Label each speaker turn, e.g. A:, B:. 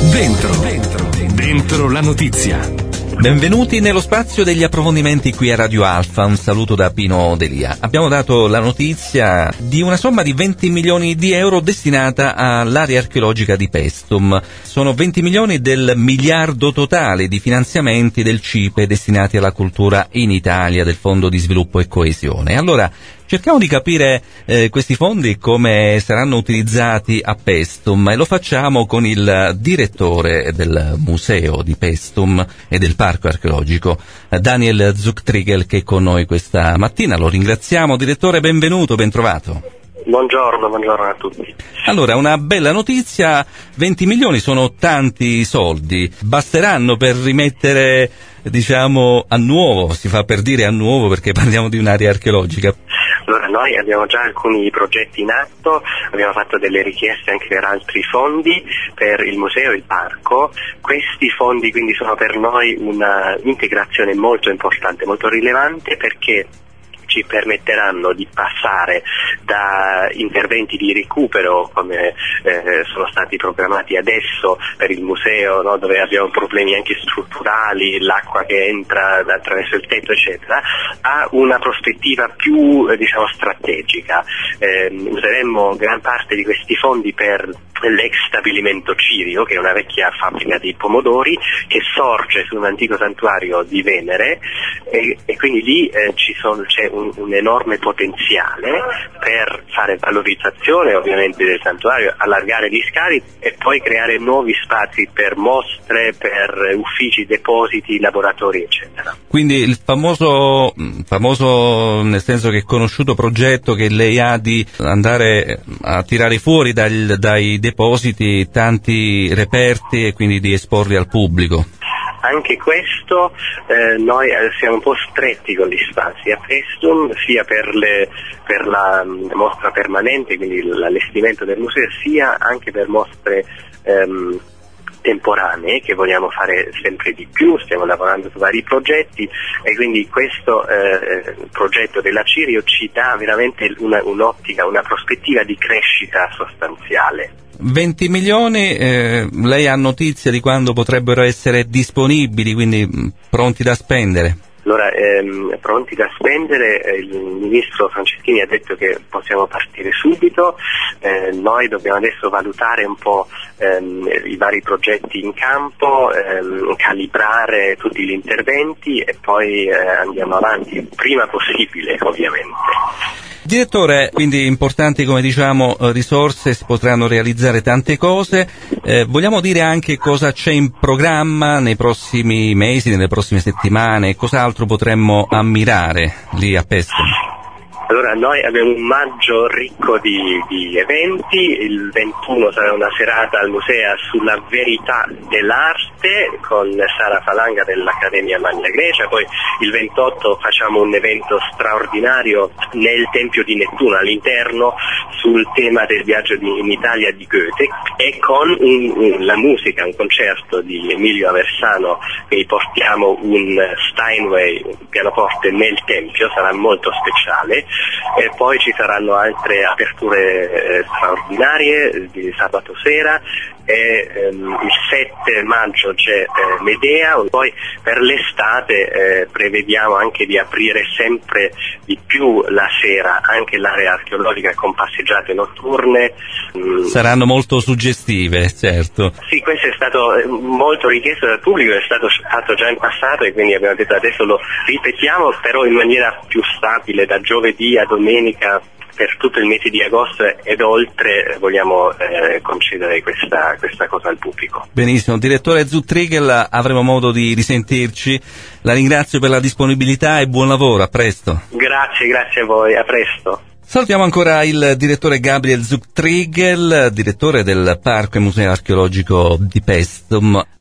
A: Dentro la notizia.
B: Benvenuti nello spazio degli approfondimenti qui a Radio Alfa, un saluto da Pino Delia. Abbiamo dato la notizia di una somma di 20 milioni di euro destinata all'area archeologica di Paestum. Sono 20 milioni del miliardo totale di finanziamenti del CIPE destinati alla cultura in Italia, del Fondo di Sviluppo e Coesione. Allora, cerchiamo di capire questi fondi come saranno utilizzati a Paestum e lo facciamo con il direttore del museo di Paestum e del parco archeologico, Daniel Zuchtriegel, che è con noi questa mattina. Lo ringraziamo. Direttore, benvenuto, ben trovato.
C: Buongiorno a tutti.
B: Allora, una bella notizia, 20 milioni sono tanti soldi, basteranno per rimettere, a nuovo, si fa per dire a nuovo perché parliamo di un'area archeologica.
C: Allora, noi abbiamo già alcuni progetti in atto, abbiamo fatto delle richieste anche per altri fondi, per il museo e il parco. Questi fondi quindi sono per noi una integrazione molto importante, molto rilevante, perché ci permetteranno di passare da interventi di recupero come sono stati programmati adesso per il museo, no, dove abbiamo problemi anche strutturali, l'acqua che entra attraverso il tetto eccetera, a una prospettiva più strategica. Useremmo gran parte di questi fondi per l'ex stabilimento Cirio, che è una vecchia fabbrica di pomodori che sorge su un antico santuario di Venere, e quindi lì c'è un enorme potenziale per fare valorizzazione ovviamente del santuario, allargare gli scavi e poi creare nuovi spazi per mostre, per uffici, depositi, laboratori eccetera.
B: Quindi il famoso nel senso che è conosciuto progetto che lei ha di andare a tirare fuori dai depositi tanti reperti e quindi di esporli al pubblico.
C: Anche questo noi siamo un po' stretti con gli spazi a Paestum, sia per la mostra permanente, quindi l'allestimento del museo, sia anche per mostre temporanee che vogliamo fare sempre di più. Stiamo lavorando su vari progetti e quindi questo progetto della Cirio ci dà veramente un'ottica, una prospettiva di crescita sostanziale.
B: 20 milioni, lei ha notizia di quando potrebbero essere disponibili, quindi pronti da spendere?
C: Allora, pronti da spendere, il ministro Franceschini ha detto che possiamo partire subito, noi dobbiamo adesso valutare un po' i vari progetti in campo, calibrare tutti gli interventi e poi andiamo avanti il prima possibile ovviamente.
B: Direttore, quindi importanti come risorse, si potranno realizzare tante cose, vogliamo dire anche cosa c'è in programma nei prossimi mesi, nelle prossime settimane, cos'altro potremmo ammirare lì a Paestum?
C: Allora, noi abbiamo un maggio ricco di eventi. Il 21 sarà una serata al museo sulla verità dell'arte con Sara Falanga dell'Accademia Magna Grecia, poi il 28 facciamo un evento straordinario nel Tempio di Nettuno all'interno sul tema del viaggio in Italia di Goethe, e con la musica, un concerto di Emilio Aversano, che portiamo un Steinway, un pianoforte nel Tempio, sarà molto speciale. E poi ci saranno altre aperture straordinarie di sabato sera, e il 7 maggio c'è Medea. Poi per l'estate prevediamo anche di aprire sempre di più la sera anche l'area archeologica con passeggiate notturne.
B: Saranno molto suggestive, certo.
C: Sì, questo è stato molto richiesto dal pubblico, è stato fatto già in passato e quindi abbiamo detto adesso lo ripetiamo, però in maniera più stabile, da giovedì a domenica per tutto il mese di agosto ed oltre. Vogliamo concedere questa cosa al pubblico.
B: Benissimo, direttore Zuchtriegel, avremo modo di risentirci. La ringrazio per la disponibilità e buon lavoro, a presto.
C: Grazie a voi, a presto.
B: Salutiamo ancora il direttore Gabriel Zuchtriegel, direttore del Parco e Museo Archeologico di Paestum.